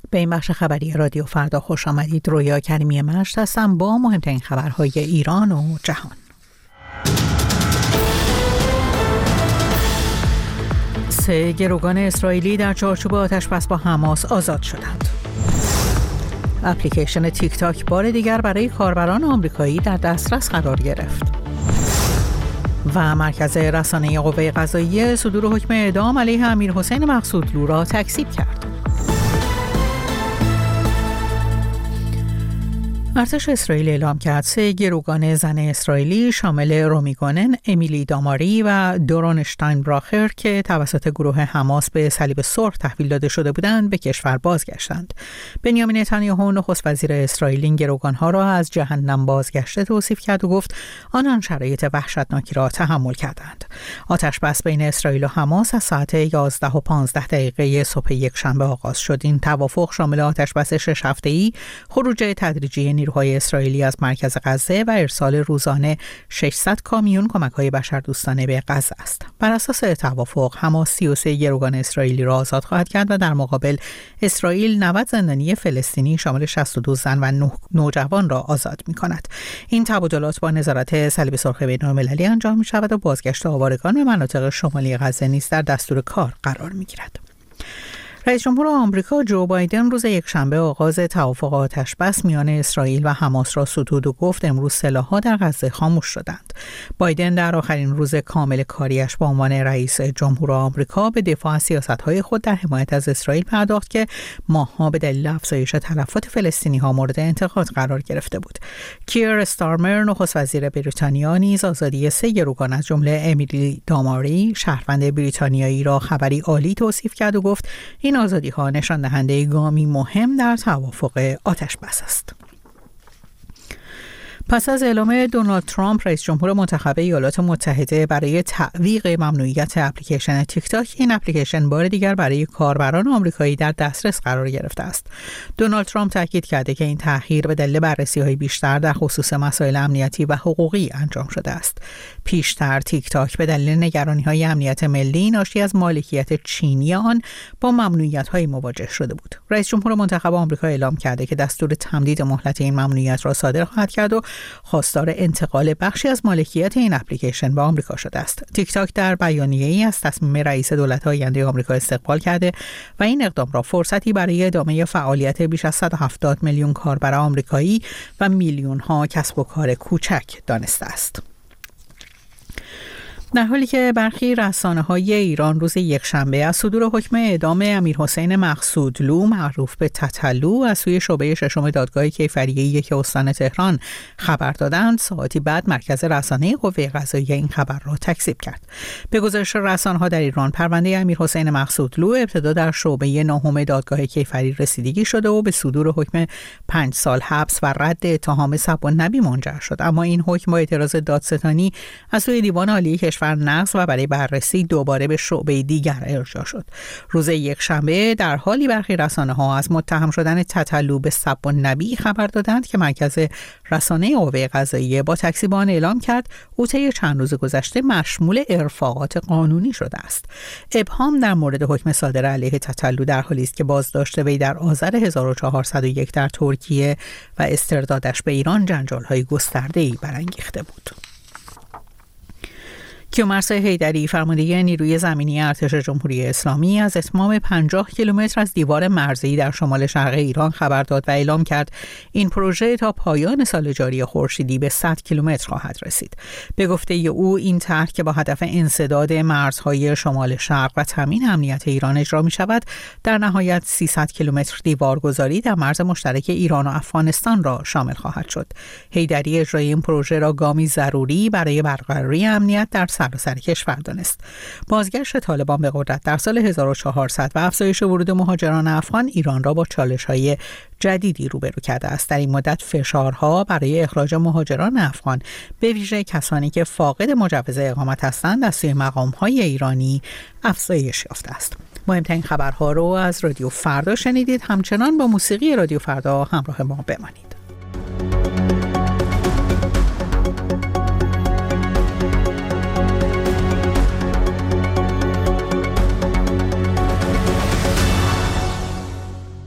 به این بخش خبری رادیو فردا خوش آمدید. رویا کریمی مشت هستم با مهمترین خبرهای ایران و جهان. 3 گروگان اسرائیلی در چارچوب آتش‌بس با حماس آزاد شدند. اپلیکیشن تیک تاک بار دیگر برای کاربران آمریکایی در دسترس قرار گرفت. و مرکز رسانه قوه قضاییه صدور حکم اعدام علیه امیرحسین مقصودلو را تکذیب کرد. ارتش اسرائیل اعلام کرد 3 گروگان زن اسرائیلی شامل رومی گونن، امیلی داماری و دورون اشتاینبراخر که توسط گروه حماس به صلیب سرخ تحویل داده شده بودند به کشور بازگشتند. بنیامین نتانیاهو نخست وزیر اسرائیل این گروگانها را از جهنم بازگشته توصیف کرد و گفت آنان شرایط وحشتناکی را تحمل کردند. آتش‌بس بین اسرائیل و حماس از ساعت 11:15 صبح یکشنبه آغاز شد. این توافق شامل آتش‌بس 6 هفته‌ای، خروج تدریجی نیروهای اسرائیلی از مرکز غزه و ارسال روزانه 600 کامیون کمک‌های بشردوستانه به غزه است. بر اساس توافق حماس 33 گروگان اسرائیلی را آزاد خواهد کرد و در مقابل اسرائیل 90 زندانی فلسطینی شامل 62 زن و 9 نوجوان را آزاد می‌کند. این تبادلات با نظارت صلیب سرخ بین‌المللی انجام می‌شود و بازگشت آوارگان به مناطق شمالی غزه نیز در دستور کار قرار می‌گیرد. رئیس جمهور آمریکا جو بایدن روز یکشنبه آغاز توافق آتش‌بس میان اسرائیل و حماس را ستود و گفت امروز سلاح‌ها در غزه خاموش شدند. بایدن در آخرین روز کامل کاریش به عنوان رئیس جمهور آمریکا به دفاع از سیاست‌های خود در حمایت از اسرائیل پرداخت که ماه‌ها به دلیل افزایش تلفات فلسطینی‌ها مورد انتقاد قرار گرفته بود. کیر استارمر نخست وزیر بریتانیا نیز آزادی 3 گروگان از جمله امیلی داماری شهروند بریتانیایی را خبری عالی توصیف کرد و گفت این آزادی‌ها نشان دهنده گامی مهم در توافق آتش‌بس است. پس از اعلام دونالد ترامپ رئیس جمهور منتخب ایالات متحده برای تعویق ممنوعیت اپلیکیشن تیک تاک، این اپلیکیشن بار دیگر برای کاربران آمریکایی در دسترس قرار گرفته است. دونالد ترامپ تاکید کرده که این تأخیر به دلیل بررسی‌های بیشتر در خصوص مسائل امنیتی و حقوقی انجام شده است. پیشتر تیک تاک به دلیل نگرانی‌های امنیت ملی ناشی از مالکیت چینی آن با ممنوعیت‌های مواجه شده بود. رئیس جمهور منتخب آمریکا اعلام کرده که دستور تمدید مهلت این ممنوعیت را صادر خواهد کرد و خواستار انتقال بخشی از مالکیت این اپلیکیشن به آمریکا شده است. تیک تاک در بیانیه‌ای از تصمیم رئیس دولت آینده آمریکا استقبال کرده و این اقدام را فرصتی برای ادامه فعالیت بیش از 170 میلیون کاربر آمریکایی و میلیون‌ها کسب و کار کوچک دانسته است. در حالی که برخی رسانه‌های ایران روز یکشنبه از صدور حکم اعدام امیرحسین مقصودلو معروف به تتلو از سوی شعبه ششم دادگاه کیفریه 1 استان تهران خبر دادند، ساعتی بعد مرکز رسانه قوه قضاییه این خبر را تکذیب کرد. به گزارش رسانه‌ها در ایران پرونده امیرحسین مقصودلو ابتدا در شعبه 9 دادگاه کیفری رسیدگی شده و به صدور حکم 5 سال حبس و رد اتهام سب و نبی منجر شد، اما این حکم با اعتراض دادستانی از سوی دیوان عالی کشور نقض و برای بررسی دوباره به شعبه دیگر ارجاع شد. روز یکشنبه در حالی برخی رسانه‌ها از متهم شدن تتلو به سب و نبی خبر دادند که مرکز رسانه قوه قضاییه با تکذیب آن اعلام کرد او طی چند روز گذشته مشمول ارفاقات قانونی شده است. ابهام در مورد حکم صادر علیه تتلو در حالی است که بازداشت وی در آذر 1401 در ترکیه و استردادش به ایران جنجال‌های گسترده‌ای برانگیخته بود. کیومرث حیدری فرمانده نیروی زمینی ارتش جمهوری اسلامی از اتمام 50 کیلومتر از دیوار مرزی در شمال شرق ایران خبر داد و اعلام کرد این پروژه تا پایان سال جاری خورشیدی به 100 کیلومتر خواهد رسید. به گفته او این طرح که با هدف انسداد مرزهای شمال شرق و تامین امنیت ایران اجرا می شود، در نهایت 300 کیلومتر دیوارگذاری در مرز مشترک ایران و افغانستان را شامل خواهد شد. حیدری اجرای این پروژه را گامی ضروری برای برقراری امنیت در سراسر کشور دانست. بازگشت طالبان به قدرت در سال 1400 و افزایش ورود مهاجران افغان ایران را با چالش‌های جدیدی روبرو کرده است. در این مدت فشارها برای اخراج مهاجران افغان به ویژه کسانی که فاقد مجوز اقامت هستند از سوی مقام‌های ایرانی افزایش یافته است. مهمترین خبرها رو از رادیو فردا شنیدید. همچنان با موسیقی رادیو فردا همراه ما بمانید.